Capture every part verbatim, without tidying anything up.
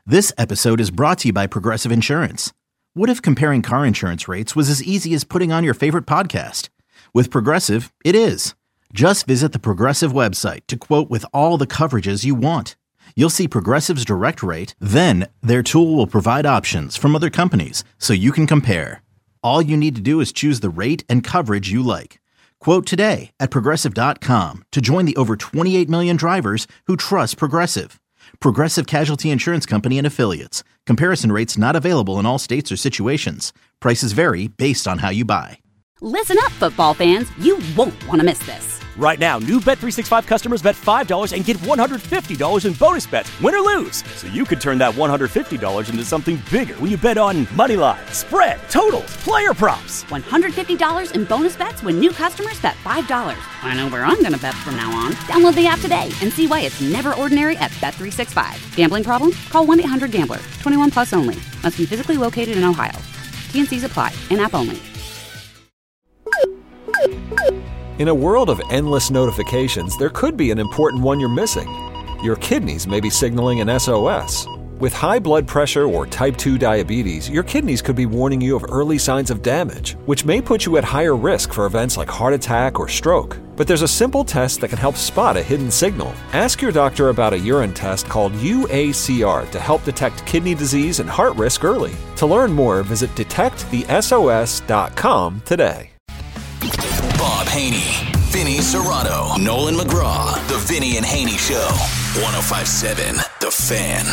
This episode is brought to you by Progressive Insurance. What if comparing car insurance rates was as easy as putting on your favorite podcast? With Progressive, it is. Just visit the Progressive website to quote with all the coverages you want. You'll see Progressive's direct rate, then their tool will provide options from other companies so you can compare. All you need to do is choose the rate and coverage you like. Quote today at Progressive dot com to join the over twenty-eight million drivers who trust Progressive. Progressive Casualty Insurance Company and Affiliates. Comparison rates not available in all states or situations. Prices vary based on how you buy. Listen up, football fans. You won't want to miss this. Right now, new Bet three sixty-five customers bet five dollars and get one hundred fifty dollars in bonus bets, win or lose. So you could turn that one hundred fifty dollars into something bigger when you bet on money line, spread, totals, player props. one hundred fifty dollars in bonus bets when new customers bet five dollars. I know where I'm going to bet from now on. Download the app today and see why it's never ordinary at Bet three sixty-five. Gambling problem? Call one eight hundred gambler. twenty-one plus only. Must be physically located in Ohio. T and C's apply. In-app only. In a world of endless notifications, there could be an important one you're missing. Your kidneys may be signaling an S O S. With high blood pressure or type two diabetes, your kidneys could be warning you of early signs of damage, which may put you at higher risk for events like heart attack or stroke. But there's a simple test that can help spot a hidden signal. Ask your doctor about a urine test called U A C R to help detect kidney disease and heart risk early. To learn more, visit detect the S O S dot com today. Bob Haney, Vinny Serrano, Nolan McGraw, The Vinny and Haney Show, one oh five point seven The Fan.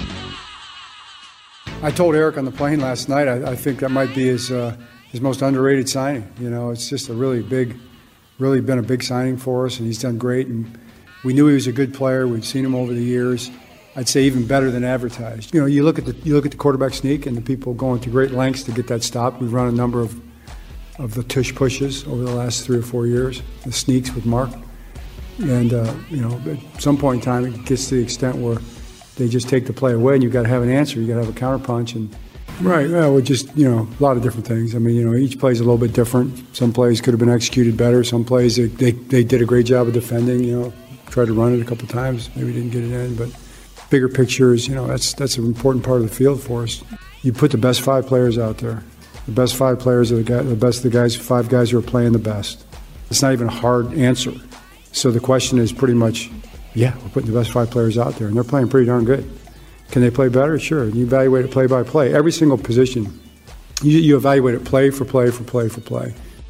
I told Eric on the plane last night, I, I think that might be his uh, his most underrated signing. You know, it's just a really big, really been a big signing for us, and he's done great. And we knew he was a good player. We've seen him over the years. I'd say even better than advertised. You know, you look at the you look at the quarterback sneak and the people going to great lengths to get that stop. We've run a number of of the tush pushes over the last three or four years, the sneaks with Mark. And, uh, you know, at some point in time, it gets to the extent where they just take the play away and you've got to have an answer. You've got to have a counterpunch. And, right, well, we're just, you know, a lot of different things. I mean, you know, each play is a little bit different. Some plays could have been executed better. Some plays, they, they, they did a great job of defending, you know, tried to run it a couple times, maybe didn't get it in. But bigger picture is, you know, that's, that's an important part of the field for us. You put the best five players out there. The best five players are the, guy, the best of the guys, five guys who are playing the best. It's not even a hard answer. So the question is pretty much, yeah, we're putting the best five players out there, and they're playing pretty darn good. Can they play better? Sure. You evaluate it play by play. Every single position, you, you evaluate it play for play for play for play.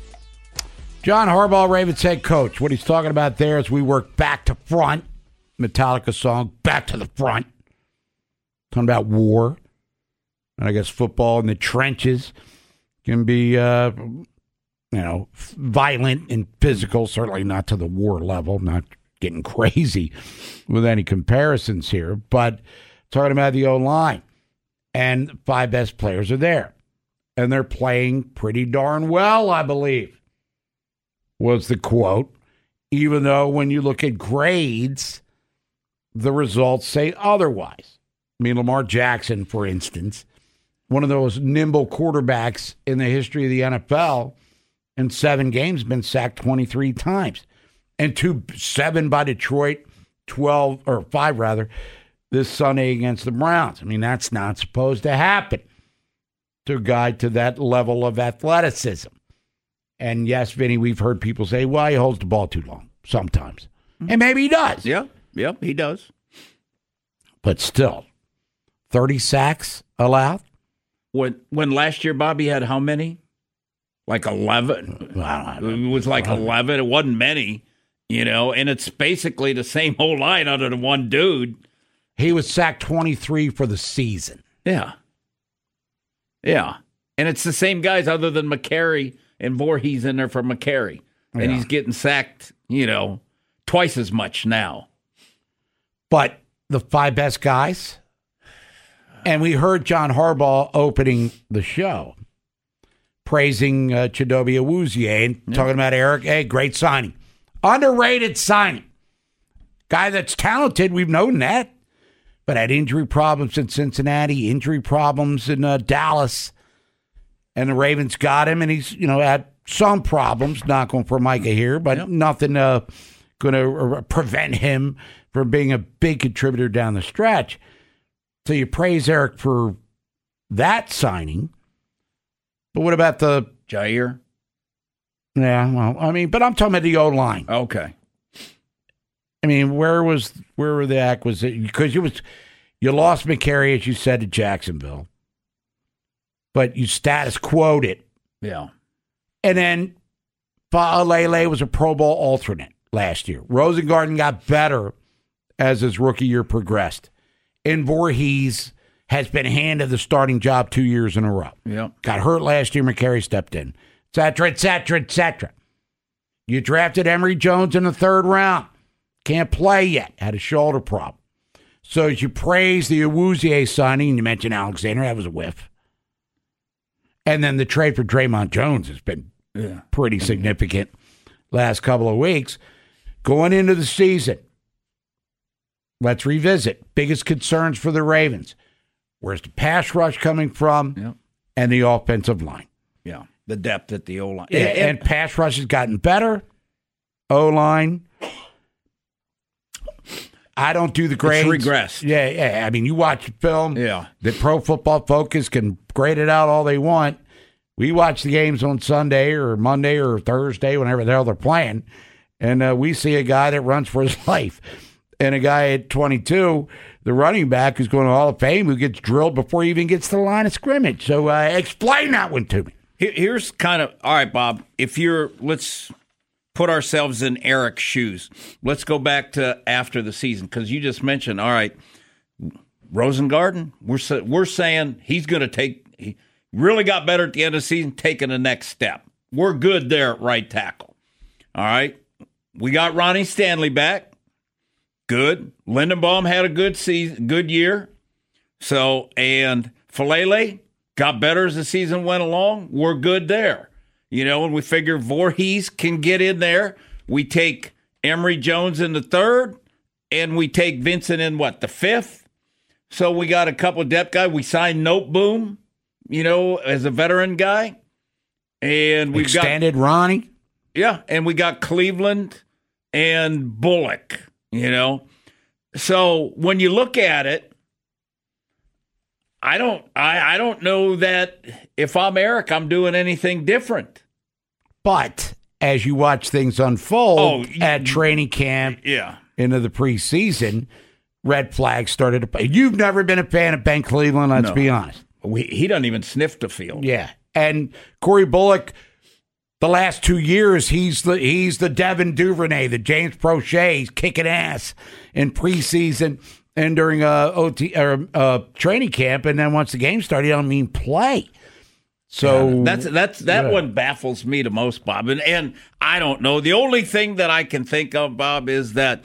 John Harbaugh, Ravens head coach. What he's talking about there is we work back to front. Metallica song, Back to the Front. Talking about war. And I guess football in the trenches can be, uh, you know, violent and physical, certainly not to the war level, not getting crazy with any comparisons here, but talking about the O-line. And the five best players are there. And they're playing pretty darn well, I believe, was the quote. Even though when you look at grades, the results say otherwise. I mean, Lamar Jackson, for instance, one of those nimble quarterbacks in the history of the N F L, in seven games, been sacked twenty-three times. And two, seven by Detroit, twelve, or five rather, this Sunday against the Browns. I mean, that's not supposed to happen to a guy to that level of athleticism. And yes, Vinny, we've heard people say, well, he holds the ball too long sometimes. Mm-hmm. And maybe he does. Yeah, yeah, he does. But still, thirty sacks allowed? When when last year Bobby had how many? Like eleven. It was like eleven. It wasn't many, you know, and it's basically the same whole line other than one dude. He was sacked twenty-three for the season. Yeah. Yeah. And it's the same guys other than McCary and Voorhees in there for McCary. And yeah. He's getting sacked, you know, twice as much now. But the five best guys. And we heard John Harbaugh opening the show, praising uh, Chidobe Awuzie and yeah. talking about Eric. Hey, great signing. Underrated signing. Guy that's talented, we've known that. But had injury problems in Cincinnati, injury problems in uh, Dallas. And the Ravens got him, and he's, you know, had some problems, not going for Micah here, but yep. nothing uh, going to prevent him from being a big contributor down the stretch. So you praise Eric for that signing. But what about the Jair? Yeah, well, I mean, but I'm talking about the O-line. Okay. I mean, where was where were the acquisitions? Because you was you lost McCary, as you said, to Jacksonville, but you status quo'd it. Yeah. And then Faalele was a Pro Bowl alternate last year. Rosengarten got better as his rookie year progressed. And Voorhees has been handed the starting job two years in a row. Yeah. Got hurt last year. McCary stepped in, et cetera, et cetera, et cetera. You drafted Emory Jones in the third round. Can't play yet. Had a shoulder problem. So as you praise the Awuzie signing, and you mentioned Alexander, that was a whiff. And then the trade for Draymond Jones has been yeah. pretty significant last couple of weeks. Going into the season, let's revisit. Biggest concerns for the Ravens. Where's the pass rush coming from? Yeah. And the offensive line. Yeah, the depth at the O-line. Yeah, and, and pass rush has gotten better. O-line. I don't do the grades. It's regressed. Yeah, yeah. I mean, you watch the film. Yeah. The Pro Football Focus can grade it out all they want. We watch the games on Sunday or Monday or Thursday, whenever the hell they're playing, and uh, we see a guy that runs for his life. And a guy at twenty-two, the running back who's going to Hall of Fame, who gets drilled before he even gets to the line of scrimmage. So uh, explain that one to me. Here's kind of, all right, Bob, if you're, let's put ourselves in Eric's shoes. Let's go back to after the season, because you just mentioned, all right, Rosengarten, we're, we're saying he's going to take, he really got better at the end of the season, taking the next step. We're good there at right tackle. All right, we got Ronnie Stanley back. Good. Lindenbaum had a good season, good year. So, and Faalele got better as the season went along. We're good there. You know, and we figure Voorhees can get in there. We take Emory Jones in the third, and we take Vincent in, what, the fifth? So we got a couple of depth guys. We signed Noteboom, you know, as a veteran guy. And we've Extended got, Ronnie. Yeah, and we got Cleveland and Bullock, you know. So when you look at it, I don't I, I don't know that if I'm Eric, I'm doing anything different. But as you watch things unfold oh, at training camp, yeah, into the preseason, red flags started to play. You've never been a fan of Ben Cleveland, let's no. be honest. We, he doesn't even sniff the field. Yeah. And Corey Bullock, the last two years, he's the he's the Devin Duvernay, the James Prochet. He's kicking ass in preseason and during uh, O T or uh, training camp, and then once the game started, I don't mean play. So yeah, that's that's that yeah. one baffles me the most, Bob. And and I don't know. The only thing that I can think of, Bob, is that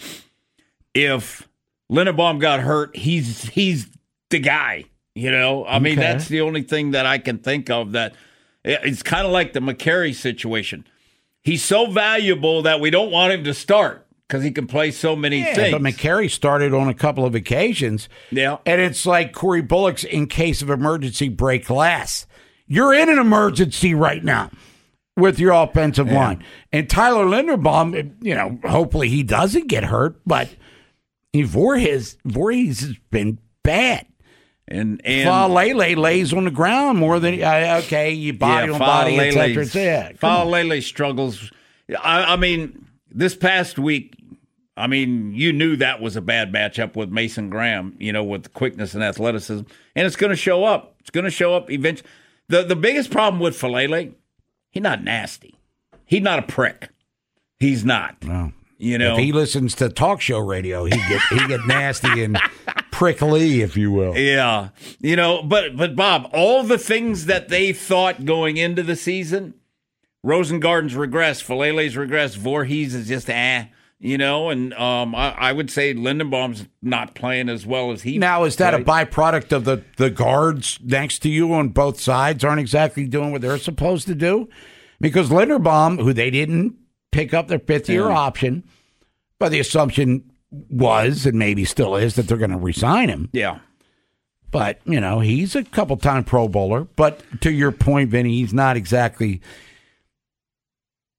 if Lindenbaum got hurt, he's he's the guy. You know, I mean, okay. that's the only thing that I can think of. That it's kind of like the McCary situation. He's so valuable that we don't want him to start because he can play so many yeah, things. But McCary started on a couple of occasions. Yeah. And it's like Corey Bullock's in case of emergency break glass. You're in an emergency right now with your offensive yeah. line. And Tyler Linderbaum, you know, hopefully he doesn't get hurt, but Voorhees, Voorhees has been bad. And and Faalele lays on the ground more than uh, okay, you body yeah, on body, et cetera, et cetera. Faalele struggles. I, I mean, this past week, I mean, you knew that was a bad matchup with Mason Graham, you know, with quickness and athleticism, and it's going to show up. It's going to show up eventually. The the biggest problem with Faalele, he's not nasty. He's not a prick. He's not. No. You know, if he listens to talk show radio, he get he get nasty and prickly, if you will. Yeah, you know, but but Bob, all the things that they thought going into the season, Rosengarten's regressed, Falele's regressed, Voorhees is just ah, you know, and um, I, I would say Lindenbaum's not playing as well as he. Now, is that played. a byproduct of the the guards next to you on both sides aren't exactly doing what they're supposed to do? Because Linderbaum, who they didn't pick up their fifth year yeah. option, but the assumption was, and maybe still is, that they're going to re-sign him. Yeah. But, you know, he's a couple-time Pro Bowler. But to your point, Vinny, he's not exactly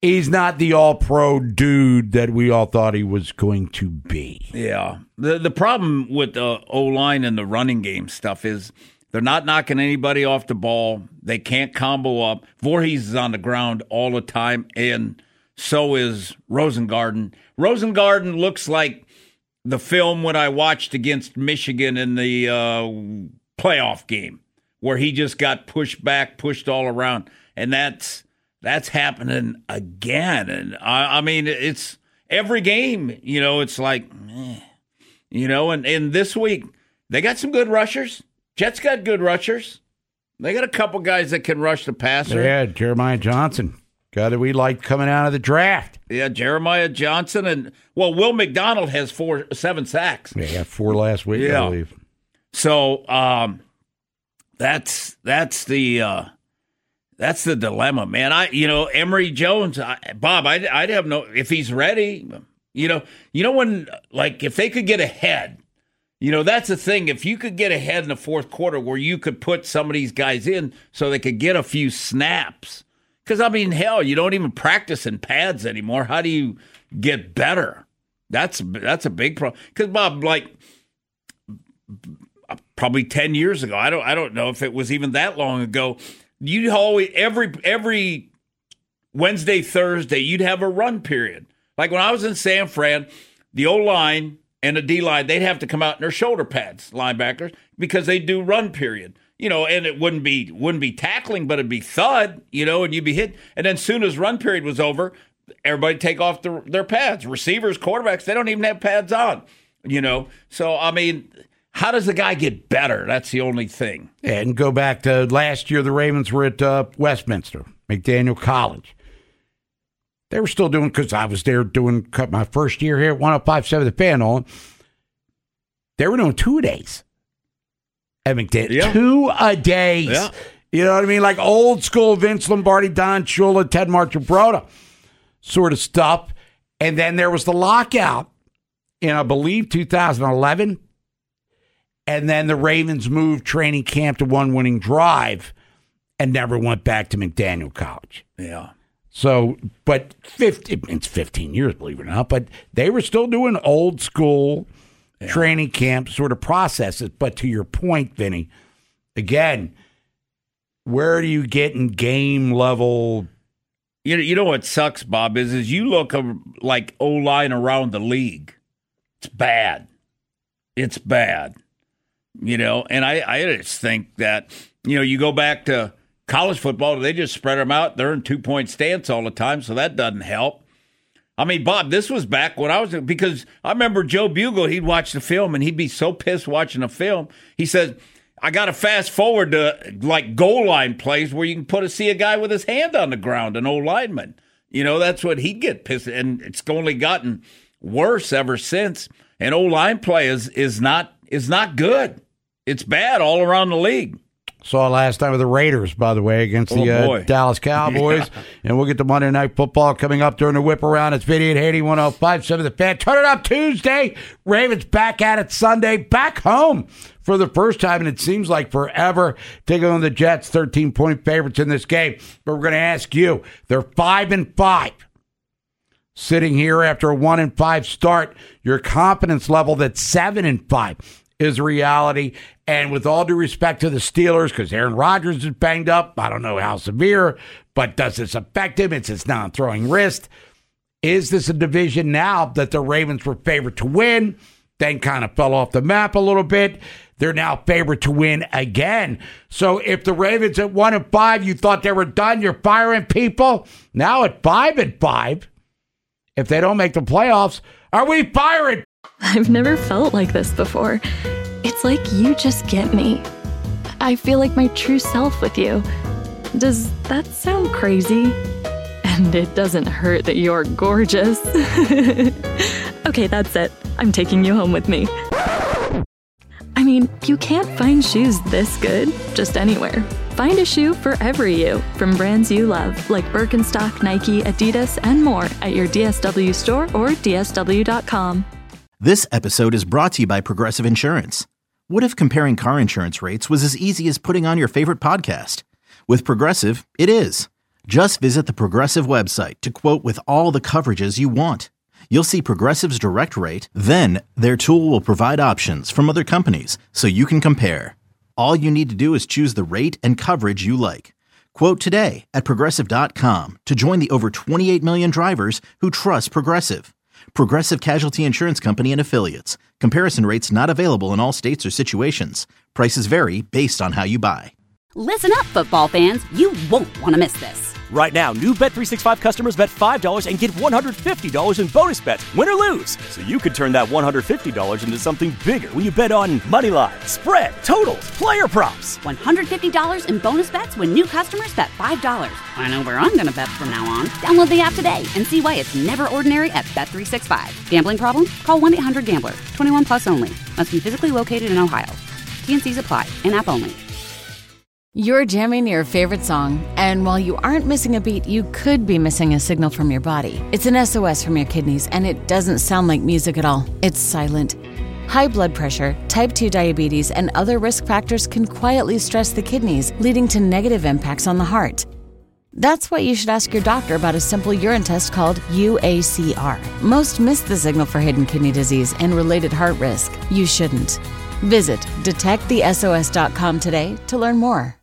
he's not the all-pro dude that we all thought he was going to be. Yeah. The the problem with the O-line and the running game stuff is they're not knocking anybody off the ball. They can't combo up. Voorhees is on the ground all the time, and so is Rosengarten. Rosengarten looks like the film when I watched against Michigan in the uh, playoff game, where he just got pushed back, pushed all around, and that's that's happening again. And I, I mean, it's every game. You know, it's like, eh, you know, and, and this week they got some good rushers. Jets got good rushers. They got a couple guys that can rush the passer. Yeah, Jeremiah Johnson, guy that we liked coming out of the draft. Yeah, Jeremiah Johnson, and well, Will McDonald has four, seven sacks. Yeah, he got four last week, yeah. I believe. So um, that's that's the uh, that's the dilemma, man. I you know Emory Jones, I, Bob, I'd, I'd have no if he's ready. You know, you know when like if they could get ahead. You know, that's the thing. If you could get ahead in the fourth quarter where you could put some of these guys in so they could get a few snaps. Because, I mean, hell, you don't even practice in pads anymore. How do you get better? That's that's a big problem. Because, Bob, like, probably ten years ago, I don't I don't know if it was even that long ago, you'd always, every, every Wednesday, Thursday, you'd have a run period. Like when I was in San Fran, the O-line and the D-line, they'd have to come out in their shoulder pads, linebackers, because they do run period. You know, and it wouldn't be wouldn't be tackling, but it'd be thud, you know, and you'd be hit. And then as soon as run period was over, everybody take off the, their pads. Receivers, quarterbacks, they don't even have pads on, you know. So, I mean, how does the guy get better? That's the only thing. And go back to last year, the Ravens were at uh, Westminster, McDaniel College. They were still doing, because I was there doing my first year here at one oh five point seven The Fan on. They were doing two-a-days at McDaniel. Yeah. Two-a-days. Yeah. You know what I mean? Like old school Vince Lombardi, Don Shula, Ted Marchibroda sort of stuff. And then there was the lockout in, I believe, two thousand eleven. And then the Ravens moved training camp to one winning drive and never went back to McDaniel College. Yeah. So, but fifty, it's fifteen years, believe it or not, but they were still doing old school yeah. training camp sort of processes. But to your point, Vinny, again, where do you get in game level? You know, you know what sucks, Bob, is, is you look like O-line around the league. It's bad. It's bad. You know, and I, I just think that, you know, you go back to college football, they just spread them out. They're in two-point stance all the time, so that doesn't help. I mean, Bob, this was back when I was, because I remember Joe Bugle, he'd watch the film, and he'd be so pissed watching the film. He said, I got to fast forward to, like, goal line plays where you can put a, see a guy with his hand on the ground, an old lineman. You know, that's what he'd get pissed, and it's only gotten worse ever since. And O-line play is, is not is not good. It's bad all around the league. Saw last time with the Raiders, by the way, against the oh, uh, Dallas Cowboys. Yeah. And we'll get to Monday Night Football coming up during the whip around. It's Vinny and Haney, one oh five point seven The Fan. Turn it up Tuesday. Ravens back at it Sunday. Back home for the first time, and it seems like forever, taking on the Jets, thirteen-point favorites in this game. But we're going to ask you, they're five and five. Sitting here after a one and five start, your confidence level that's seven and five is reality. And with all due respect to the Steelers, because Aaron Rodgers is banged up, I don't know how severe, but does this affect him? It's his non-throwing wrist. Is this a division now that the Ravens were favored to win, then kind of fell off the map a little bit? They're now favored to win again. So if the Ravens at one and five, you thought they were done, you're firing people. Now at five and five, if they don't make the playoffs, are we firing? I've never felt like this before. It's like you just get me. I feel like my true self with you. Does that sound crazy? And it doesn't hurt that you're gorgeous. Okay, that's it. I'm taking you home with me. I mean, you can't find shoes this good just anywhere. Find a shoe for every you, from brands you love, like Birkenstock, Nike, Adidas, and more at your D S W store or D S W dot com. This episode is brought to you by Progressive Insurance. What if comparing car insurance rates was as easy as putting on your favorite podcast? With Progressive, it is. Just visit the Progressive website to quote with all the coverages you want. You'll see Progressive's direct rate, then their tool will provide options from other companies so you can compare. All you need to do is choose the rate and coverage you like. Quote today at Progressive dot com to join the over twenty-eight million drivers who trust Progressive. Progressive Casualty Insurance Company and Affiliates. Comparison rates not available in all states or situations. Prices vary based on how you buy. Listen up, football fans. You won't want to miss this. Right now, new Bet three sixty-five customers bet five dollars and get one hundred fifty dollars in bonus bets, win or lose. So you could turn that one hundred fifty dollars into something bigger when you bet on money line, spread, totals, player props. one hundred fifty dollars in bonus bets when new customers bet five dollars. I know where I'm going to bet from now on. Download the app today and see why it's never ordinary at Bet three sixty-five. Gambling problem? Call one eight hundred gambler. twenty-one plus only. Must be physically located in Ohio. T N Cs apply. In-app only. You're jamming your favorite song, and while you aren't missing a beat, you could be missing a signal from your body. It's an S O S from your kidneys, and it doesn't sound like music at all. It's silent. High blood pressure, type two diabetes, and other risk factors can quietly stress the kidneys, leading to negative impacts on the heart. That's why you should ask your doctor about a simple urine test called U A C R. Most miss the signal for hidden kidney disease and related heart risk. You shouldn't. Visit detect the S O S dot com today to learn more.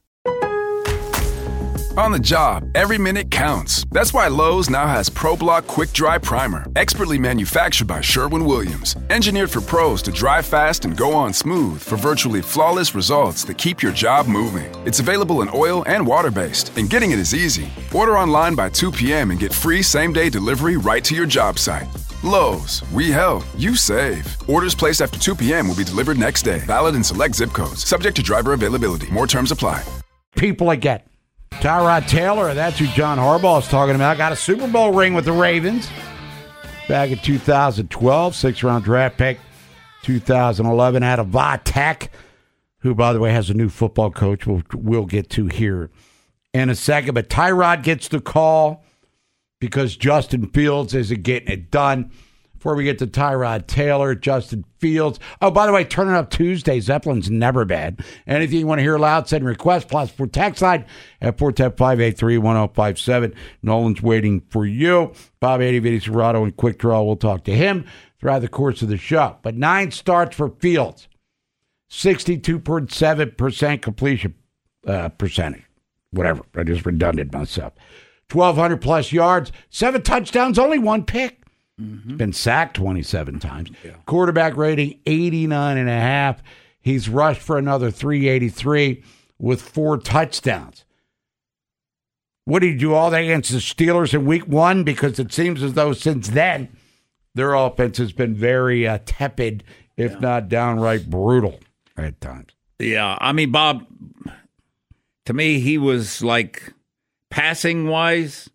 On the job, every minute counts. That's why Lowe's now has ProBlock Quick Dry Primer, expertly manufactured by Sherwin-Williams. Engineered for pros to dry fast and go on smooth for virtually flawless results that keep your job moving. It's available in oil and water-based, and getting it is easy. Order online by two p.m. and get free same-day delivery right to your job site. Lowe's, we help, you save. Orders placed after two p.m. will be delivered next day. Valid in select zip codes. Subject to driver availability. More terms apply. People I get. Tyrod Taylor, that's who John Harbaugh is talking about. Got a Super Bowl ring with the Ravens back in two thousand twelve, six-round draft pick. two thousand eleven out of Va Tech, who, by the way, has a new football coach we'll, we'll get to here in a second. But Tyrod gets the call because Justin Fields isn't getting it done. Before we get to Tyrod Taylor, Justin Fields. Oh, by the way, turning up Tuesday. Zeppelin's never bad. Anything you want to hear loud, send request. Plus, for text line at four one zero, five eight three, one zero five seven. Nolan's waiting for you. Bob Haney, Vinny Serrato, and Quick Draw. We'll talk to him throughout the course of the show. But nine starts for Fields. sixty-two point seven percent completion uh, percentage. Whatever. I just redundant myself. twelve hundred plus yards. Seven touchdowns, only one pick. Mm-hmm. Been sacked twenty-seven times. Yeah. Quarterback rating eighty-nine and a half. He's rushed for another three eighty-three with four touchdowns. What did he do all that against the Steelers in week one? Because it seems as though since then, their offense has been very uh, tepid, if yeah. not downright brutal at times. Yeah, I mean, Bob, to me, he was like passing-wise,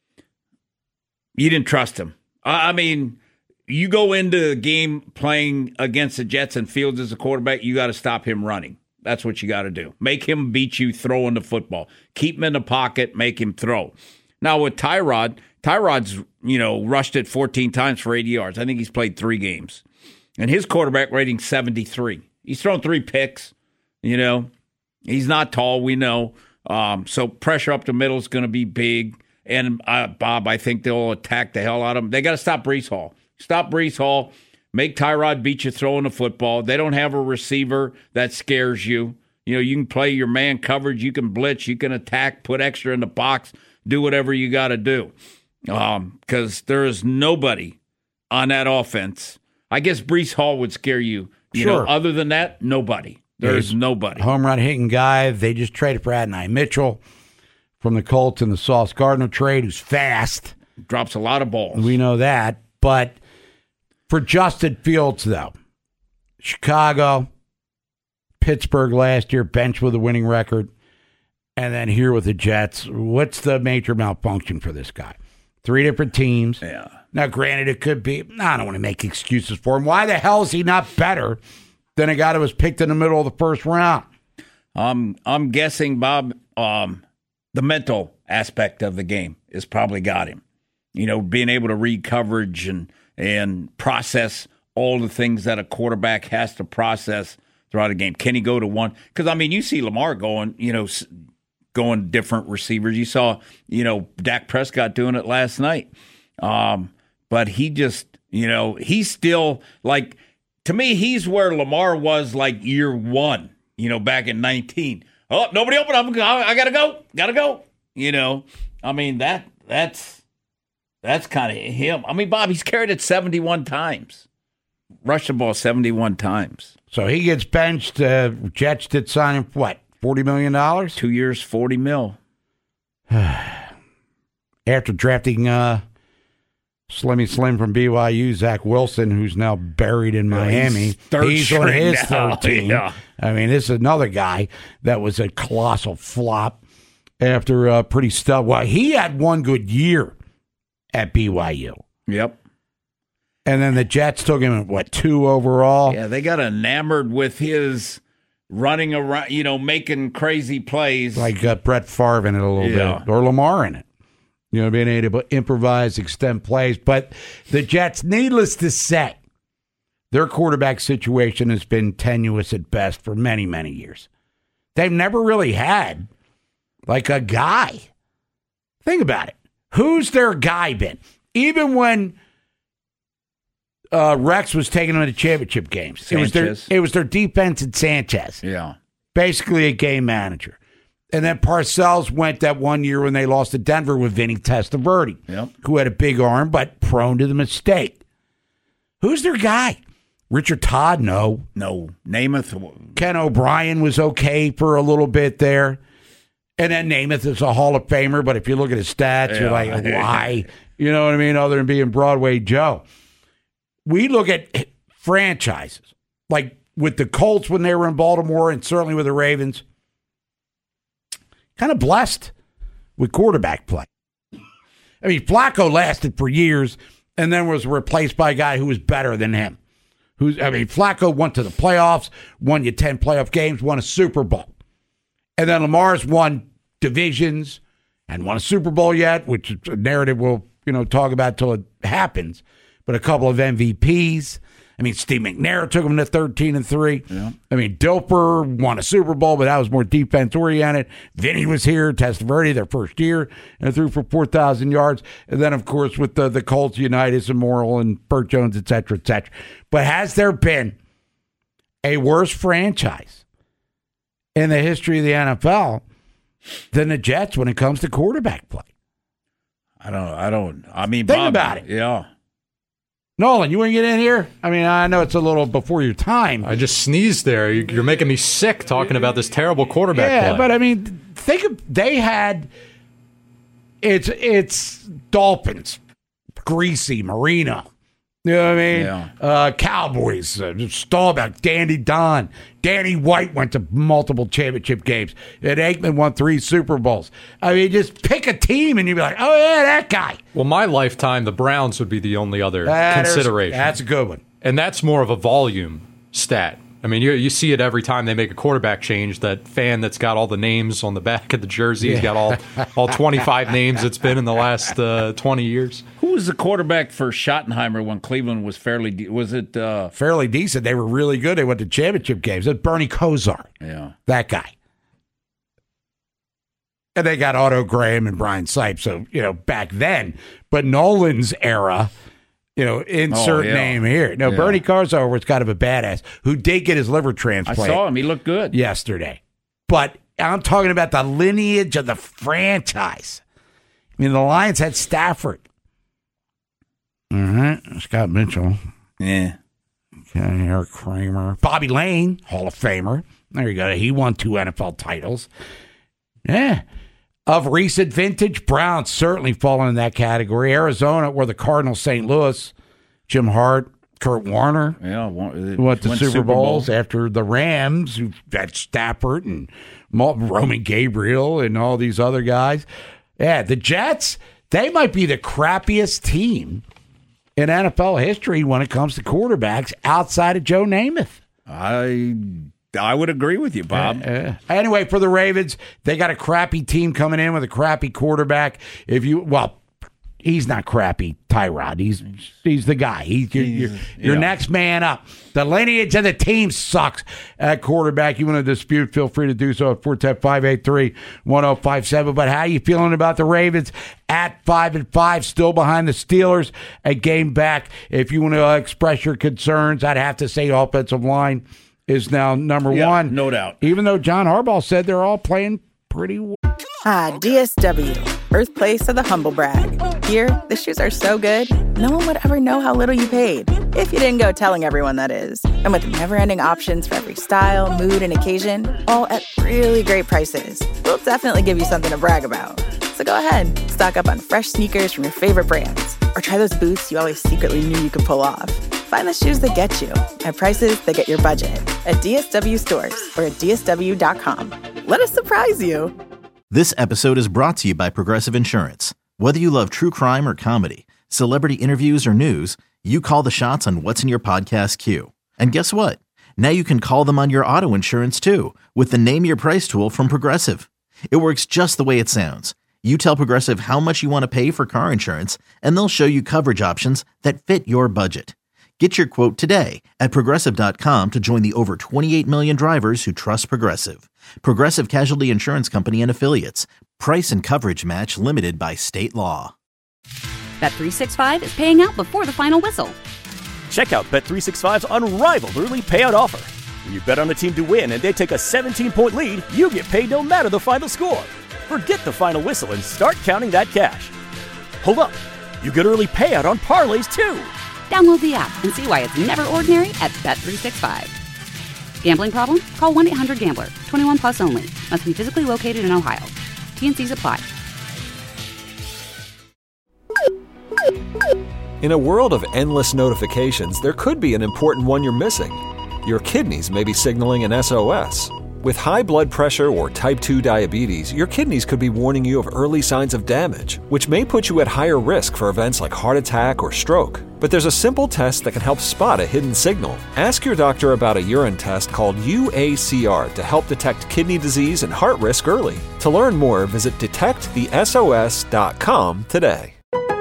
you didn't trust him. I mean, you go into a game playing against the Jets and Fields as a quarterback, you got to stop him running. That's what you got to do. Make him beat you throwing the football. Keep him in the pocket, make him throw. Now with Tyrod, Tyrod's, you know, rushed it fourteen times for eighty yards. I think he's played three games. And his quarterback rating seventy-three. He's thrown three picks, you know. He's not tall, we know. Um, so pressure up the middle is going to be big. And, uh, Bob, I think they'll attack the hell out of him. They got to stop Breece Hall. Stop Breece Hall. Make Tyrod beat you throwing the football. They don't have a receiver that scares you. You know, you can play your man coverage. You can blitz. You can attack, put extra in the box, do whatever you got to do. Um, because there is nobody on that offense. I guess Breece Hall would scare you. You sure. know, other than that, nobody. There's nobody. Home run hitting guy. They just traded for Adonai Mitchell from the Colts in the Sauce Gardner trade, who's fast. Drops a lot of balls. We know that. But for Justin Fields, though, Chicago, Pittsburgh last year, bench with a winning record, and then here with the Jets. What's the major malfunction for this guy? Three different teams. Yeah. Now, granted, it could be, I don't want to make excuses for him. Why the hell is he not better than a guy that was picked in the middle of the first round? Um, I'm guessing, Bob, um, the mental aspect of the game has probably got him. You know, being able to read coverage and and process all the things that a quarterback has to process throughout a game. Can he go to one? Because, I mean, you see Lamar going, you know, going different receivers. You saw, you know, Dak Prescott doing it last night. Um, but he just, you know, he's still like, to me, he's where Lamar was like year one, you know, back in nineteen. Oh, nobody open up. I got to go. Got to go. You know, I mean, that that's that's kind of him. I mean, Bob, he's carried it seventy-one times. Rushed the ball seventy-one times. So he gets benched. Uh, Jets did sign him for what, forty million dollars? Two years, forty mil. After drafting uh, Slimmy Slim from B Y U, Zach Wilson, who's now buried in Miami. He's, third he's on his now. third team. Yeah. I mean, this is another guy that was a colossal flop after a pretty stuff. Well, he had one good year at B Y U. Yep. And then the Jets took him at, what, two overall? Yeah, they got enamored with his running around, you know, making crazy plays. Like uh, Brett Favre in it a little Yeah. bit, or Lamar in it. You know, being able to improvise, extend plays. But the Jets, needless to say, their quarterback situation has been tenuous at best for many, many years. They've never really had, like, a guy. Think about it. Who's their guy been? Even when uh, Rex was taking them to championship games, it was their it was their defense and Sanchez. Yeah. Basically a game manager. And then Parcells went that one year when they lost to Denver with Vinny Testaverde, Yep. who had a big arm but prone to the mistake. Who's their guy? Richard Todd? No. No. Namath. Ken O'Brien was okay for a little bit there. And then Namath is a Hall of Famer, but if you look at his stats, Yeah. you're like, why? You know what I mean? Other than being Broadway Joe. We look at franchises, like with the Colts when they were in Baltimore and certainly with the Ravens, kind of blessed with quarterback play. I mean, Flacco lasted for years and then was replaced by a guy who was better than him. Who's I mean, Flacco went to the playoffs, won you ten playoff games, won a Super Bowl. And then Lamar's won divisions and won a Super Bowl yet, which is a narrative we'll, you know, talk about till it happens. But a couple of M V Ps. I mean, Steve McNair took him to thirteen and three. Yeah. I mean, Dilfer won a Super Bowl, but that was more defense oriented. Vinny was here, Testaverde, their first year, and threw for four thousand yards. And then, of course, with the, the Colts, Unitas and Morrill and Burt Jones, et cetera, et cetera. But has there been a worse franchise in the history of the N F L than the Jets when it comes to quarterback play? I don't, I don't, I mean, Think Bob, about it. Yeah. Nolan, you want to get in here? I mean, I know it's a little before your time. I just sneezed there. You're making me sick talking about this terrible quarterback yeah, play. but I mean, think of they had it's it's Dolphins, Greasy, Marino. You know what I mean? Yeah. Uh, Cowboys, uh, Staubach, Dandy Don, Danny White went to multiple championship games. And Aikman won three Super Bowls. I mean, just pick a team and you'd be like, oh, yeah, that guy. Well, my lifetime, the Browns would be the only other That is- consideration. That's a good one. And that's more of a volume stat. I mean, you you see it every time they make a quarterback change. That fan that's got all the names on the back of the jersey, he's got all all twenty-five names it's been in the last uh, twenty years. Who was the quarterback for Schottenheimer when Cleveland was fairly, de- was it? Uh, Fairly decent. They were really good. They went to championship games. That's Bernie Kosar. yeah. That guy. And they got Otto Graham and Brian Sipes, so, you know, back then. But Nolan's era, you know, insert Oh, yeah. name here. No, Yeah. Bernie Kosar was kind of a badass who did get his liver I transplant saw him. He looked good. yesterday. But I'm talking about the lineage of the franchise. I mean, the Lions had Stafford. All right. Scott Mitchell. Yeah. Okay, Eric Kramer. Bobby Lane, Hall of Famer. There you go. He won two N F L titles. Yeah. Of recent vintage, Browns certainly falling in that category. Arizona, were the Cardinals, Saint Louis, Jim Hart, Kurt Warner. Yeah. Won, Went to went Super, Super Bowls Bowl. after the Rams, who had Stafford and Mo- Roman Gabriel and all these other guys. Yeah, the Jets, they might be the crappiest team in N F L history when it comes to quarterbacks outside of Joe Namath. I I would agree with you, Bob. Uh, anyway, for the Ravens, they got a crappy team coming in with a crappy quarterback. If you, well, he's not crappy Tyrod. He's he's the guy. He's your, your, your yeah. next man up. The lineage of the team sucks at quarterback. You want to dispute, feel free to do so at four one zero, five eight three, one zero five seven. But how you feeling about the Ravens at five and five, still behind the Steelers, a game back? If you want to uh, express your concerns, I'd have to say offensive line is now number yeah, one. No doubt. Even though John Harbaugh said they're all playing pretty well. Ah, D S W, birthplace of the humble brag. Here, the shoes are so good, no one would ever know how little you paid. If you didn't go telling everyone, that is. And with never-ending options for every style, mood, and occasion, all at really great prices, we'll definitely give you something to brag about. So go ahead, stock up on fresh sneakers from your favorite brands, or try those boots you always secretly knew you could pull off. Find the shoes that get you at prices that get your budget at D S W stores or at D S W dot com. Let us surprise you. This episode is brought to you by Progressive Insurance. Whether you love true crime or comedy, celebrity interviews or news, you call the shots on what's in your podcast queue. And guess what? Now you can call them on your auto insurance too with the Name Your Price tool from Progressive. It works just the way it sounds. You tell Progressive how much you want to pay for car insurance, and they'll show you coverage options that fit your budget. Get your quote today at Progressive dot com to join the over twenty-eight million drivers who trust Progressive. Progressive Casualty Insurance Company and Affiliates. Price and coverage match limited by state law. Bet three sixty-five is paying out before the final whistle. Check out Bet three sixty-five's unrivaled early payout offer. When you bet on a team to win and they take a seventeen-point lead, you get paid no matter the final score. Forget the final whistle and start counting that cash. Hold up. You get early payout on parlays, too. Download the app and see why it's never ordinary at Bet three sixty-five. Gambling problem? Call one eight hundred gambler. twenty-one plus only. Must be physically located in Ohio. T and C's apply. In a world of endless notifications, there could be an important one you're missing. Your kidneys may be signaling an S O S. With high blood pressure or type two diabetes, your kidneys could be warning you of early signs of damage, which may put you at higher risk for events like heart attack or stroke. But there's a simple test that can help spot a hidden signal. Ask your doctor about a urine test called U A C R to help detect kidney disease and heart risk early. To learn more, visit detect the S O S dot com today.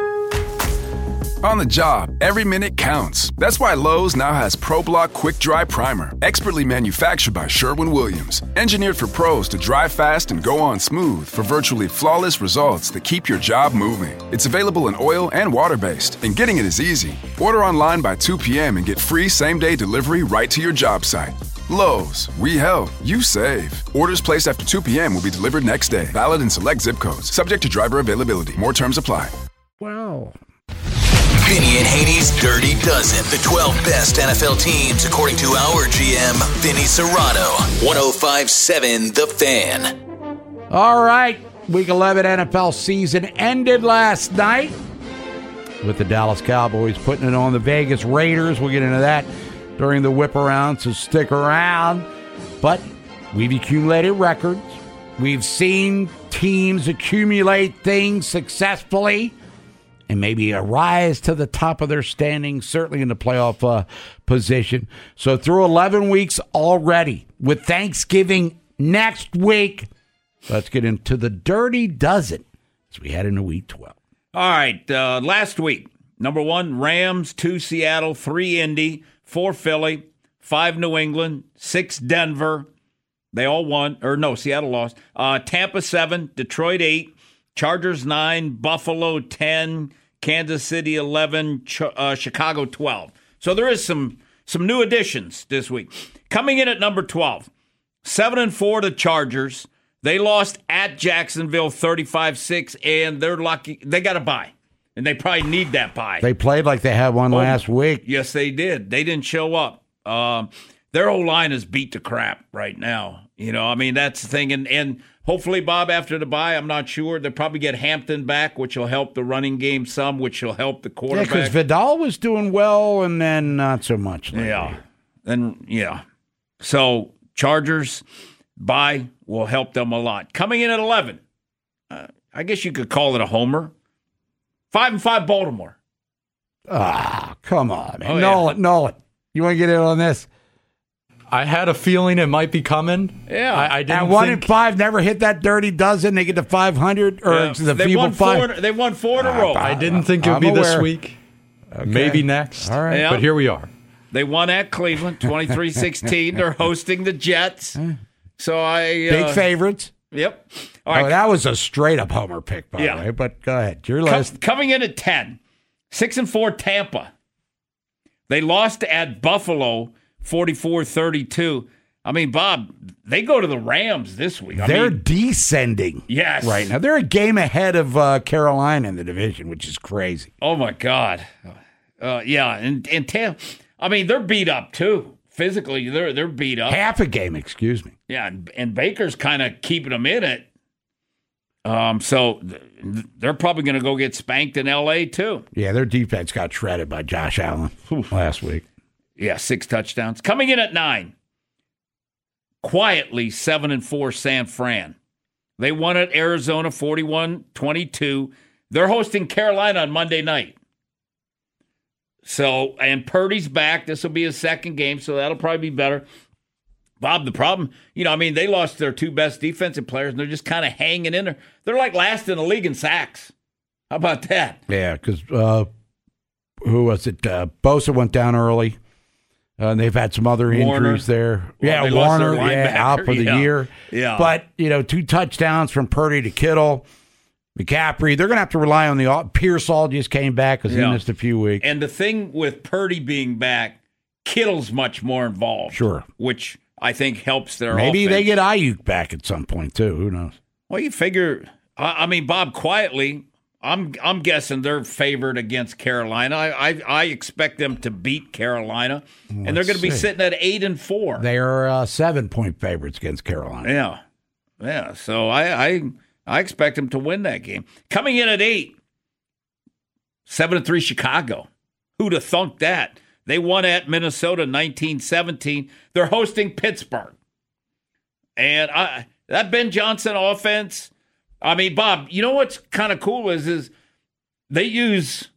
On the job, every minute counts. That's why Lowe's now has ProBlock Quick Dry Primer, expertly manufactured by Sherwin-Williams. Engineered for pros to dry fast and go on smooth for virtually flawless results that keep your job moving. It's available in oil and water-based, and getting it is easy. Order online by two p.m. and get free same-day delivery right to your job site. Lowe's, we help, you save. Orders placed after two p.m. will be delivered next day. Valid in select zip codes. Subject to driver availability. More terms apply. Wow. Vinny and Haney's Dirty Dozen. The twelve best N F L teams according to our G M, Vinny Serrato. one oh five point seven The Fan. All right. Week eleven N F L season ended last night with the Dallas Cowboys putting it on the Vegas Raiders. We'll get into that during the whip around, so stick around. But we've accumulated records. We've seen teams accumulate things successfully and maybe a rise to the top of their standings, certainly in the playoff uh, position. So through eleven weeks already, with Thanksgiving next week, let's get into the Dirty Dozen as we head into week twelve. All right, uh, last week, number one, Rams, two Seattle, three Indy, four Philly, five New England, six Denver. They all won, or no, Seattle lost. Uh, Tampa, seven, Detroit, eight, Chargers, nine, Buffalo, ten, Kansas City, eleven, Ch- uh, Chicago, twelve. So there is some some new additions this week. Coming in at number twelve, seven and four, the Chargers. They lost at Jacksonville thirty-five six, and they're lucky. They got a bye, and they probably need that bye. They played like they had one oh, last week. Yes, they did. They didn't show up. Um, their whole line is beat to crap right now. You know, I mean, that's the thing. And, and hopefully, Bob, after the bye, I'm not sure. They'll probably get Hampton back, which will help the running game some, which will help the quarterback. Yeah, because Vidal was doing well, and then not so much lately. Yeah. And, yeah. So, Chargers, bye will help them a lot. Coming in at eleven, uh, I guess you could call it a homer. Five and five, Baltimore. Ah, come on, man. Oh, Nolan, yeah. Nolan, you want to get in on this? I had a feeling it might be coming. Yeah. I, I didn't and one think... and five never hit that dirty dozen. They get to five hundred or Yeah. the they feeble won five. Four, they won four in a row. I didn't think it would I'm be aware. this week. Okay. Maybe next. All right. Yeah. But here we are. They won at Cleveland, twenty-three sixteen. They're hosting the Jets. So I... Uh, Big favorites. Yep. All right. Oh, that was a straight up homer pick, by Yeah. the way. But go ahead. Your Com- list. coming in at ten. Six and four Tampa. They lost at Buffalo forty-four thirty-two. I mean, Bob, they go to the Rams this week. I They're mean, descending. Yes. Right now. They're a game ahead of uh, Carolina in the division, which is crazy. oh my God. Uh, yeah, and and Tampa, I mean, they're beat up too. Physically, they're they're beat up. Half a game, excuse me. Yeah, and, and Baker's kind of keeping them in it. Um, so th- they're probably going to go get spanked in L A too. Yeah, their defense got shredded by Josh Allen last week. Yeah, six touchdowns. Coming in at nine. Quietly, seven and four San Fran. They won at Arizona forty-one twenty-two. They're hosting Carolina on Monday night. So, and Purdy's back. This will be his second game, so that'll probably be better. Bob, the problem, you know, I mean, they lost their two best defensive players, and they're just kind of hanging in there. They're like last in the league in sacks. How about that? Yeah, because uh, who was it? Uh, Bosa went down early. Uh, and they've had some other Warner. injuries there. Well, yeah, they lost Warner, their yeah, linebacker. out for the Yeah. year. Yeah. But, you know, two touchdowns from Purdy to Kittle, McCaffrey. They're going to have to rely on the – Pearsall just came back because Yeah. he missed a few weeks. And the thing with Purdy being back, Kittle's much more involved. Sure. Which I think helps their Maybe offense. they get Ayuk back at some point, too. Who knows? Well, you figure, I I mean, Bob, quietly, I'm I'm guessing they're favored against Carolina. I I, I expect them to beat Carolina, and they're Let's going to be see. sitting at eight and four. They are uh, seven-point favorites against Carolina. Yeah, yeah. So I, I I expect them to win that game. Coming in at eight, seven and three Chicago. Who'd have thunk that? They won at Minnesota nineteen seventeen. They're hosting Pittsburgh, and I that Ben Johnson offense. I mean, Bob, you know what's kind of cool is is they use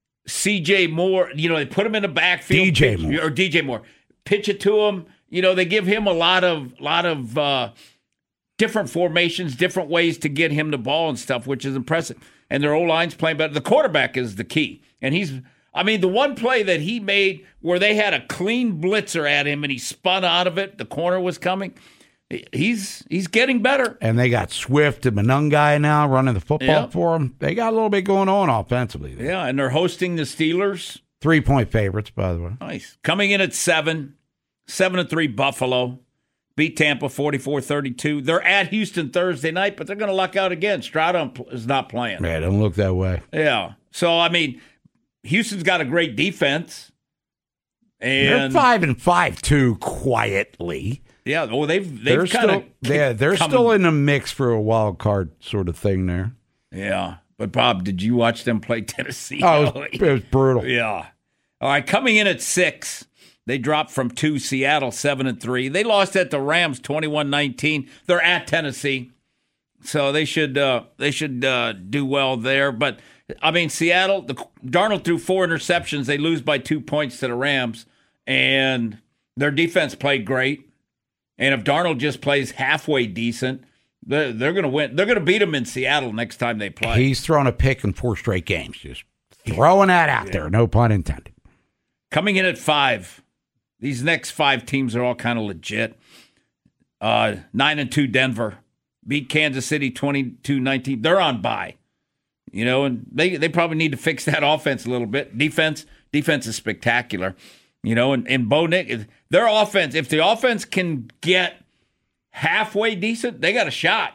C J Moore. You know, they put him in the backfield. D J pitch, Moore. or D J Moore, pitch it to him. You know, they give him a lot of lot of uh, different formations, different ways to get him the ball and stuff, which is impressive. And their old line's playing better. The quarterback is the key, and he's. I mean, the one play that he made where they had a clean blitzer at him and he spun out of it, the corner was coming. He's he's getting better. And they got Swift and Monangai now running the football Yeah. for them. They got a little bit going on offensively. there. Yeah, and they're hosting the Steelers. Three-point favorites, by the way. Nice. Coming in at seven, seven and three Buffalo. Beat Tampa forty-four thirty-two. They're at Houston Thursday night, but they're going to luck out again. Stroud is not playing. Yeah, don't look that way. Yeah. So, I mean, Houston's got a great defense. They're And five and five too, quietly. Yeah, well, they've They're they've kind still, of yeah, they're still in the mix for a wild card sort of thing there. Yeah, but Bob, did you watch them play Tennessee? Oh, it was, it was brutal. Yeah. All right, coming in at six, they dropped from two. Seattle seven and three. They lost at the Rams twenty-one nineteen. They're at Tennessee, so they should uh, they should uh, do well there. But I mean, Seattle, the Darnold threw four interceptions. They lose by two points to the Rams, and their defense played great. And if Darnold just plays halfway decent, they're, they're going to win. They're going to beat them in Seattle next time they play. He's thrown a pick in four straight games. Just throwing that out there. No pun intended. Coming in at five, these next five teams are all kind of legit. Uh, nine and two Denver beat Kansas City twenty-two nineteen. They're on bye, you know, and they they probably need to fix that offense a little bit. Defense defense is spectacular, you know, and and Bo Nick, their offense. If the offense can get halfway decent, they got a shot.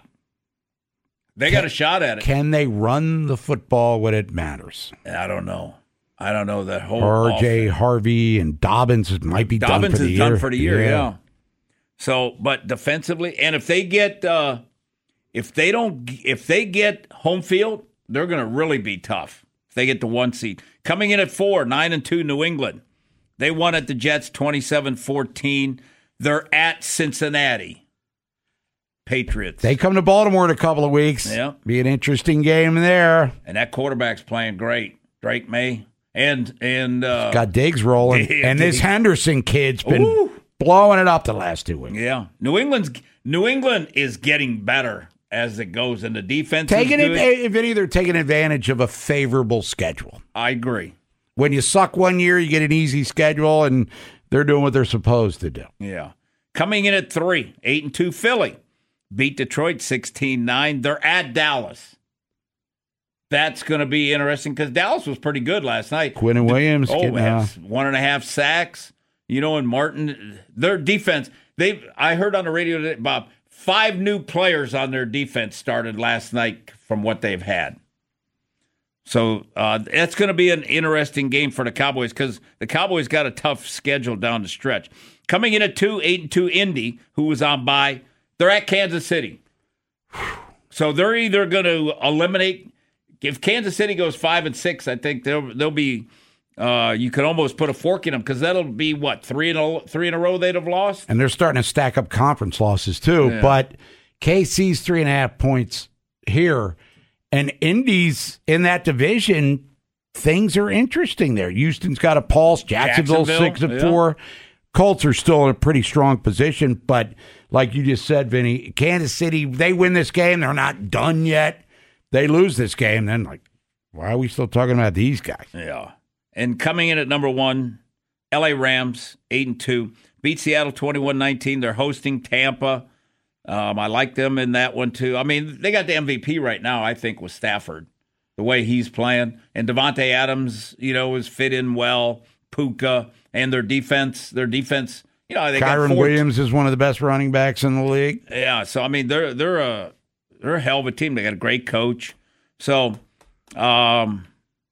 They got a shot at it. Can they run the football when it matters? I don't know. I don't know that whole R J offense. Harvey and Dobbins might be Dobbins done for the is year. done for the year, yeah. So, but defensively, and if they get, uh, if they don't, if they get home field, they're going to really be tough. If they get the one seed, coming in at four, nine and two, New England, they won at the Jets twenty-seven fourteen. They're at Cincinnati Patriots. They come to Baltimore in a couple of weeks. Yeah, be an interesting game there. And that quarterback's playing great, Drake May, and and uh, got Diggs rolling, Yeah, and this Diggs. Henderson kid's been. Ooh. blowing it up the last two weeks. Yeah. New England's New England is getting better as it goes, and the defense taking is good. It, if any, they're taking advantage of a favorable schedule. I agree. When you suck one year, you get an easy schedule, and they're doing what they're supposed to do. Yeah. Coming in at three, eight and two Philly. Beat Detroit sixteen nine. They're at Dallas. That's going to be interesting because Dallas was pretty good last night. Quinn Williams. Oh, getting, uh, one and a half sacks. You know, and Martin, their defense, they I heard on the radio today, Bob, five new players on their defense started last night from what they've had. So uh, that's going to be an interesting game for the Cowboys because the Cowboys got a tough schedule down the stretch. Coming in at two, eight and two Indy, who was on bye, they're at Kansas City. So they're either going to eliminate. If Kansas City goes five and six, I think they'll they'll be. Uh, you could almost put a fork in them because that'll be what three in a three in a row they'd have lost. And they're starting to stack up conference losses too. Yeah. But K C's three and a half points here, and Indy's in that division. Things are interesting there. Houston's got a pulse. Jacksonville, Jacksonville six and yeah. four. Colts are still in a pretty strong position, but like you just said, Vinny, Kansas City, they win this game. They're not done yet. They lose this game, then like, why are we still talking about these guys? Yeah. And coming in at number one, L A Rams, eight and two, beat Seattle twenty-one nineteen. They're hosting Tampa. Um, I like them in that one too. I mean, they got the M V P right now, I think, with Stafford, the way he's playing. And Devontae Adams, you know, is fit in well. Puka and their defense, their defense, you know, they Kyron got four Williams is one of the best running backs in the league. Yeah, so I mean, they're they're a they're a hell of a team. They got a great coach. So, um,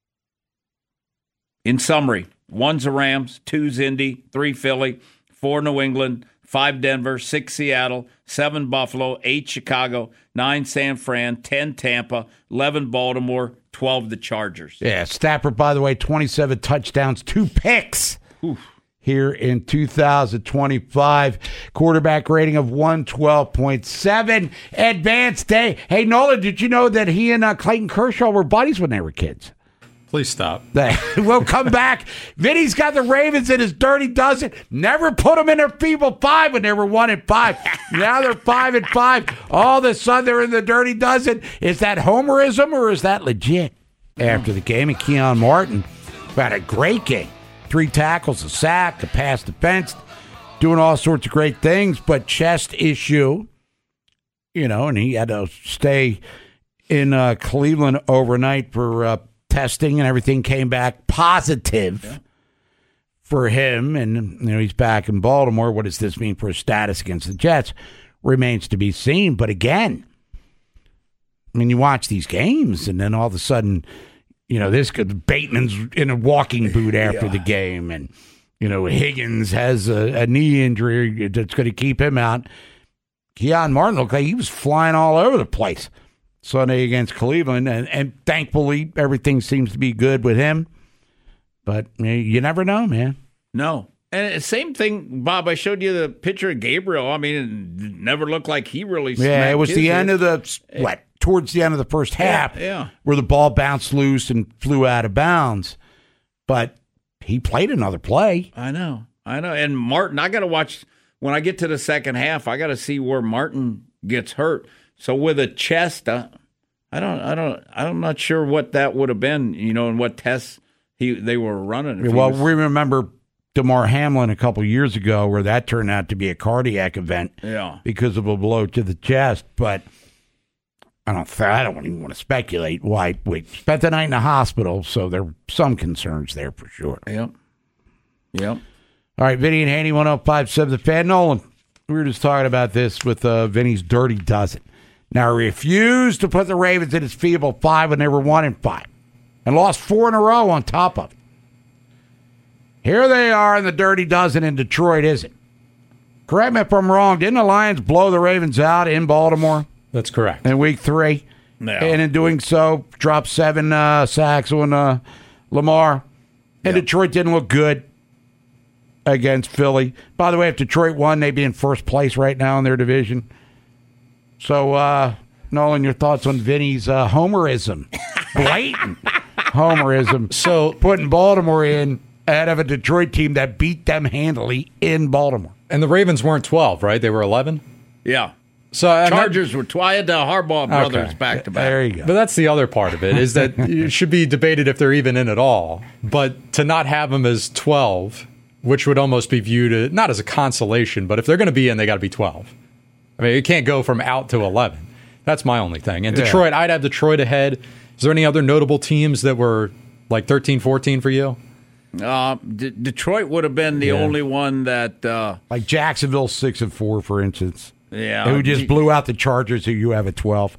in summary, one's the Rams, two's Indy, three Philly, four New England, five Denver, six Seattle, seven Buffalo, eight Chicago, nine San Fran, ten Tampa, eleven Baltimore, twelve the Chargers. Yeah, Stafford, by the way, twenty-seven touchdowns, two picks. Oof. Here in two thousand twenty-five. Quarterback rating of one twelve point seven. Advanced day. Hey, Nolan, did you know that he and uh, Clayton Kershaw were buddies when they were kids? Please stop. We'll come back. Vinny's got the Ravens in his dirty dozen. Never put them in their feeble five when they were one and five. Now they're five and five. All of a sudden they're in the dirty dozen. Is that homerism or is that legit? After the game, and Keon Martin had a great game. Three tackles, a sack, a pass defense, doing all sorts of great things, but chest issue, you know, and he had to stay in uh, Cleveland overnight for uh, testing, and everything came back positive yeah. for him. And, you know, he's back in Baltimore. What does this mean for his status against the Jets? Remains to be seen. But again, I mean, you watch these games, and then all of a sudden, you know, this could, Bateman's in a walking boot after yeah. the game, and, you know, Higgins has a, a knee injury that's going to keep him out. Keon Martin looked like he was flying all over the place Sunday against Cleveland, and, and thankfully everything seems to be good with him. But you, know, you never know, man. No. And same thing, Bob, I showed you the picture of Gabriel. I mean, it never looked like he really Yeah, it was the his end hit. of the, what, towards the end of the first half, yeah, yeah. where the ball bounced loose and flew out of bounds. But he played another play. I know, I know. And Martin, I got to watch, when I get to the second half, I got to see where Martin gets hurt. So with a chest, uh, I don't, I don't, I'm not sure what that would have been, you know, and what tests he they were running. If Well, was, we remember DeMar Hamlin a couple years ago where that turned out to be a cardiac event yeah. because of a blow to the chest. But I don't th- I don't even want to speculate why. We spent the night in the hospital, so there are some concerns there for sure. Yep. Yep. All right, Vinny and Haney, one oh five point seven The Fan. Nolan, we were just talking about this with uh, Vinny's Dirty Dozen. Now, he refused to put the Ravens in his feeble five when they were one and five and lost four in a row on top of it. Here they are in the Dirty Dozen in Detroit, is it? Correct me if I'm wrong. Didn't the Lions blow the Ravens out in Baltimore? That's correct. In week three? No. And in doing so, dropped seven uh, sacks on uh, Lamar. And yep. Detroit didn't look good against Philly. By the way, if Detroit won, they'd be in first place right now in their division. So, uh, Nolan, your thoughts on Vinny's uh, homerism? Blatant homerism. So, putting Baltimore in ahead of a Detroit team that beat them handily in Baltimore. And the Ravens weren't twelve, right? They were eleven? Yeah. So and Chargers that, were twelve. I had the Harbaugh brothers Okay. back to back. There you go. But that's the other part of it, is that it should be debated if they're even in at all. But to not have them as twelve, which would almost be viewed as, not as a consolation, but if they're going to be in, they got to be twelve. I mean, it can't go from out to eleven. That's my only thing. And Yeah. Detroit, I'd have Detroit ahead. Is there any other notable teams that were like thirteen, fourteen for you? Uh, D- Detroit would have been the Yeah. only one that, uh, Like Jacksonville, six and four, for instance. yeah, Who just G- blew out the Chargers, who you have at twelve.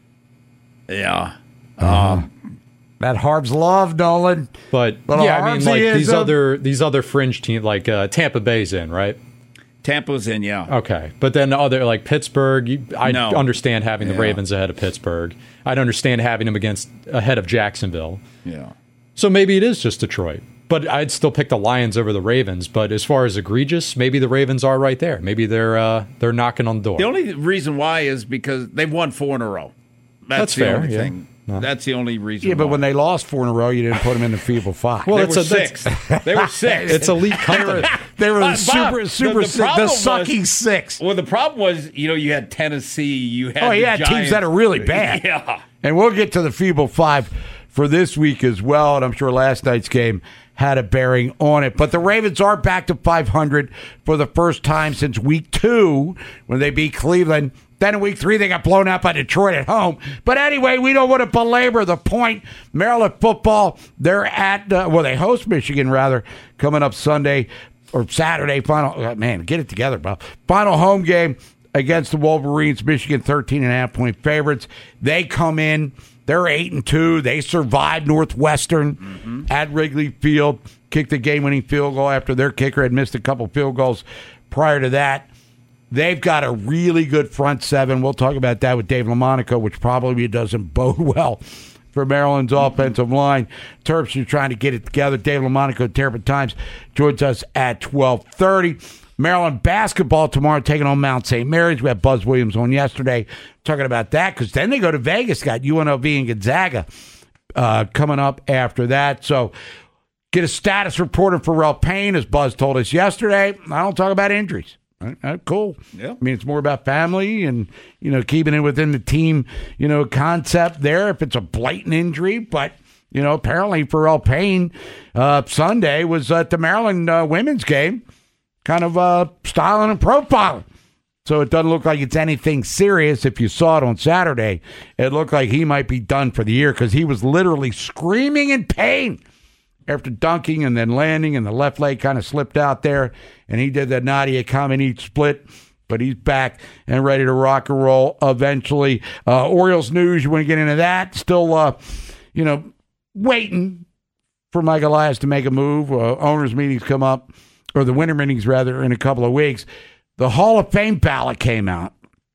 yeah. Um, that Harb's love, Nolan. But, But yeah, I mean, Harbsy like is these a- other these other fringe teams, like uh, Tampa Bay's in, right? Tampa's in, yeah. Okay, but then other like Pittsburgh, you, I No. understand having the Yeah. Ravens ahead of Pittsburgh. I'd understand having them against ahead of Jacksonville. Yeah. So maybe it is just Detroit. But I'd still pick the Lions over the Ravens. But as far as egregious, maybe the Ravens are right there. Maybe they're uh, they're knocking on the door. The only reason why is because they've won four in a row. That's, That's the fair, only yeah. thing. No. That's the only reason. Yeah, but why. when they lost four in a row, you didn't put them in the feeble five. Well, they it's were a- that's- six. They were six. It's elite company. They were Bob, the super, Bob, super, the- the six, the problem was- sucking six. Well, the problem was, you know, you had Tennessee, you had Oh, the yeah, teams Giants. that are really bad. Yeah. And we'll get to the feeble five for this week as well. And I'm sure last night's game had a bearing on it. But the Ravens are back to five hundred for the first time since week two when they beat Cleveland. Then in week three, they got blown out by Detroit at home. But anyway, we don't want to belabor the point. Maryland football, they're at, uh, well, they host Michigan, rather, coming up Sunday or Saturday. Final, uh, man, get it together, Bob. Final home game against the Wolverines. Michigan, thirteen and a half point favorites. They come in. They're eight and two. They survived Northwestern mm-hmm. at Wrigley Field. Kicked the game-winning field goal after their kicker had missed a couple field goals prior to that. They've got a really good front seven. We'll talk about that with Dave LaMonaco, which probably doesn't bode well for Maryland's mm-hmm. offensive line. Terps are trying to get it together. Dave LaMonaco, Terrapin Times, joins us at twelve thirty. Maryland basketball tomorrow taking on Mount Saint Mary's. We had Buzz Williams on yesterday talking about that because then they go to Vegas. Got U N L V and Gonzaga uh, coming up after that. So get a status report of Pharrell Payne, as Buzz told us yesterday. I don't talk about injuries. All right, all right, cool. Yeah. I mean, it's more about family and, you know, keeping it within the team, you know, concept there if it's a blatant injury. But, you know, apparently Pharrell Payne uh, Sunday was at the Maryland uh, women's game, kind of uh, styling and profiling. So it doesn't look like it's anything serious. If you saw it on Saturday, it looked like he might be done for the year because he was literally screaming in pain after dunking and then landing, and the left leg kind of slipped out there, and he did that Nadia Comaneci split, but he's back and ready to rock and roll eventually. Uh, Orioles news, you want to get into that? Still, uh, you know, waiting for Mike Elias to make a move. Uh, owners' meetings come up, or the winter meetings, rather, in a couple of weeks. The Hall of Fame ballot came out,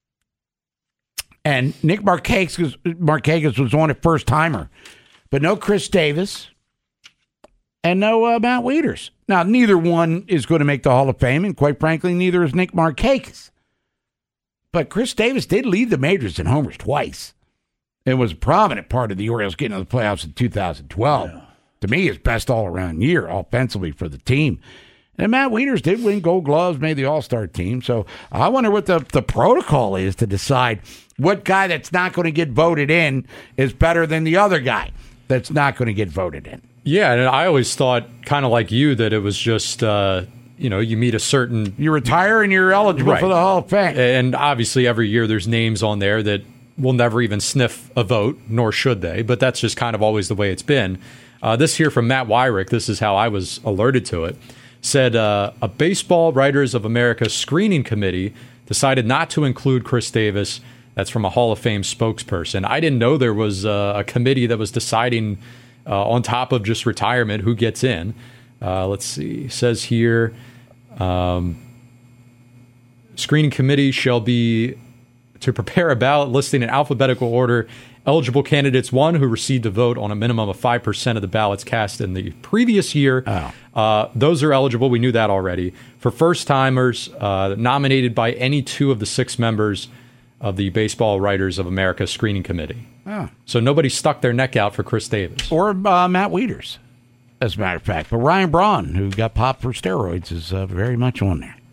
and Nick Markakis, Markakis was on it first-timer, but no Chris Davis, and no uh, Matt Wieters. Now, neither one is going to make the Hall of Fame, and quite frankly, neither is Nick Markakis. But Chris Davis did lead the majors in homers twice and was a prominent part of the Orioles getting to the playoffs in two thousand twelve. Yeah. To me, his best all-around year offensively for the team. And Matt Wieters did win Gold Gloves, made the All-Star team. So I wonder what the, the protocol is to decide what guy that's not going to get voted in is better than the other guy that's not going to get voted in. Yeah, and I always thought, kind of like you, that it was just, uh, you know, you meet a certain... You retire and you're eligible right. for the Hall of Fame. And obviously every year there's names on there that will never even sniff a vote, nor should they, but that's just kind of always the way it's been. Uh, this here from Matt Wyrick, this is how I was alerted to it, said uh, a Baseball Writers of America screening committee decided not to include Chris Davis. That's from a Hall of Fame spokesperson. I didn't know there was uh, a committee that was deciding... Uh, on top of just retirement, who gets in. Uh, let's see. It says here, um, screening committee shall be to prepare a ballot listing in alphabetical order eligible candidates, one, who received a vote on a minimum of five percent of the ballots cast in the previous year. Oh. Uh, those are eligible. We knew that already. For first-timers, uh, nominated by any two of the six members of the Baseball Writers of America screening committee. Oh. So nobody stuck their neck out for Chris Davis. Or uh, Matt Wieters, as a matter of fact. But Ryan Braun, who got popped for steroids, is uh, very much on there.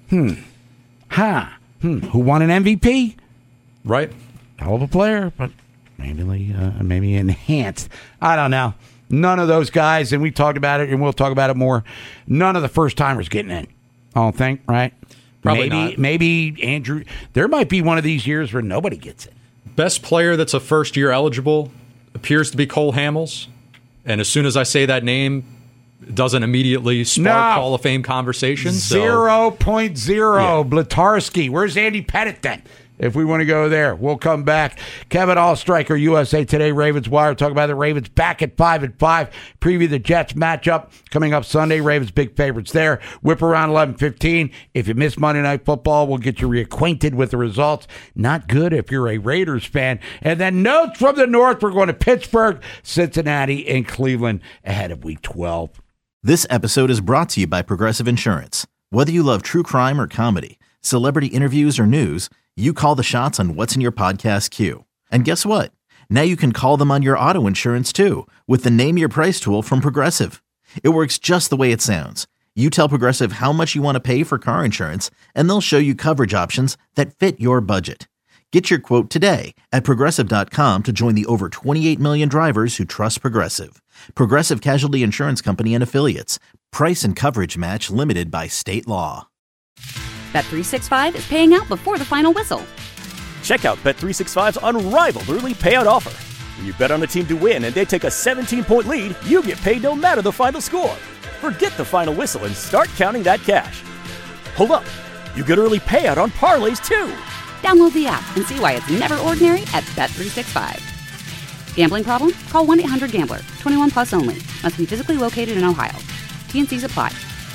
Hmm. Huh. Hmm. Who won an M V P? Right. Hell of a player, but maybe uh, maybe enhanced. I don't know. None of those guys, and we talked about it, and we'll talk about it more. None of the first timers getting in. I don't think, right? Probably maybe, not. Maybe Andrew. There might be one of these years where nobody gets it. Best player that's a first year eligible appears to be Cole Hamels, and as soon as I say that name, it doesn't immediately spark No. Hall of Fame conversations. So. Zero point zero. Yeah. Blatarsky. Where's Andy Pettit then? If we want to go there, we'll come back. Kevin Allstriker, U S A Today, Ravens Wire. Talk about the Ravens back at five and five. Preview the Jets matchup coming up Sunday. Ravens big favorites there. Whip around eleven fifteen. If you miss Monday Night Football, we'll get you reacquainted with the results. Not good if you're a Raiders fan. And then notes from the North. We're going to Pittsburgh, Cincinnati, and Cleveland ahead of Week twelve. This episode is brought to you by Progressive Insurance. Whether you love true crime or comedy, celebrity interviews or news, you call the shots on what's in your podcast queue. And guess what? Now you can call them on your auto insurance too with the Name Your Price tool from Progressive. It works just the way it sounds. You tell Progressive how much you want to pay for car insurance, and they'll show you coverage options that fit your budget. Get your quote today at Progressive dot com to join the over twenty-eight million drivers who trust Progressive. Progressive Casualty Insurance Company and Affiliates. Price and coverage match limited by state law. Bet three sixty-five is paying out before the final whistle. Check out Bet three sixty-five's unrivaled early payout offer. When you bet on a team to win and they take a seventeen-point lead, you get paid no matter the final score. Forget the final whistle and start counting that cash. Hold up. You get early payout on parlays, too. Download the app and see why it's never ordinary at Bet three sixty-five. Gambling problem? Call one eight hundred gambler. twenty-one plus only. Must be physically located in Ohio. T N Cs apply.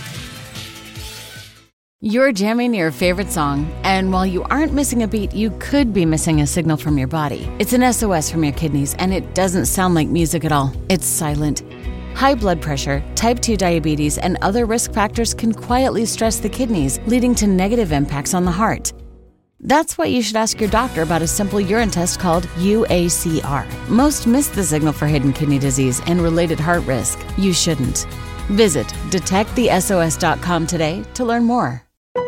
You're jamming your favorite song, and while you aren't missing a beat, you could be missing a signal from your body. It's an S O S from your kidneys, and it doesn't sound like music at all. It's silent. High blood pressure, type two diabetes, and other risk factors can quietly stress the kidneys, leading to negative impacts on the heart. That's why you should ask your doctor about a simple urine test called U A C R. Most miss the signal for hidden kidney disease and related heart risk. You shouldn't. Visit detect the S O S dot com today to learn more.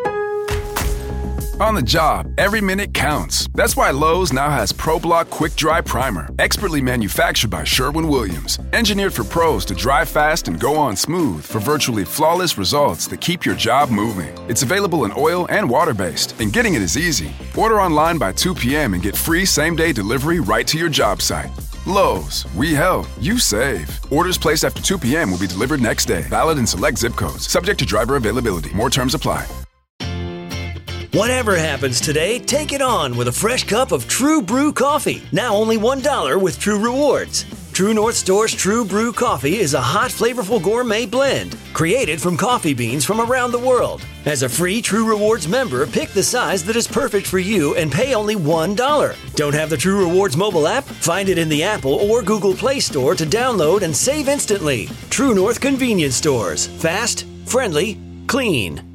On the job, every minute counts. That's why Lowe's now has ProBlock Quick Dry Primer, expertly manufactured by Sherwin-Williams. Engineered for pros to dry fast and go on smooth for virtually flawless results that keep your job moving. It's available in oil and water-based, and getting it is easy. Order online by two p.m. and get free same-day delivery right to your job site. Lowe's, we help, you save. Orders placed after two p.m. will be delivered next day. Valid in select zip codes. Subject to driver availability. More terms apply. Whatever happens today, take it on with a fresh cup of True Brew coffee. Now only one dollar with True Rewards. True North Store's True Brew coffee is a hot, flavorful gourmet blend created from coffee beans from around the world. As a free True Rewards member, pick the size that is perfect for you and pay only one dollar. Don't have the True Rewards mobile app? Find it in the Apple or Google Play Store to download and save instantly. True North Convenience Stores. Fast, friendly, clean.